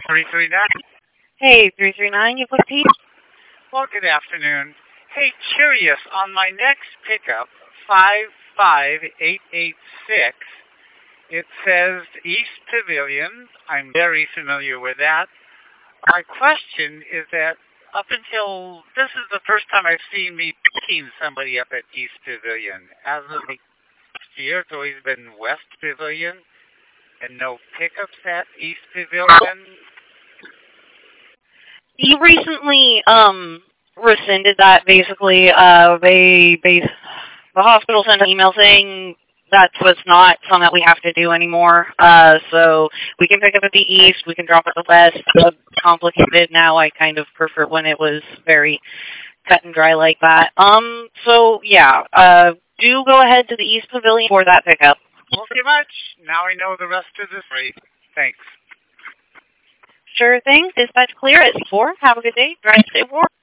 339. Hey, 339, you put Pete? Well, good afternoon. Hey, curious, on my next pickup, 55886, it says East Pavilion. I'm very familiar with that. My question is that up until, this is the first time I've seen me picking somebody up at East Pavilion. As of the year, it's always been West Pavilion, and no pickups at East Pavilion. You recently, rescinded that, basically. The hospital sent an email saying that was not something that we have to do anymore. So we can pick up at the East, we can drop at the West. It's complicated now. I kind of prefer when it was very cut and dry like that. So yeah, do go ahead to the East Pavilion for that pickup. Well, pretty much. Now I know the rest of the story. Thanks. Sure thing. Dispatch clear at 4. Have a good day. Drive safe.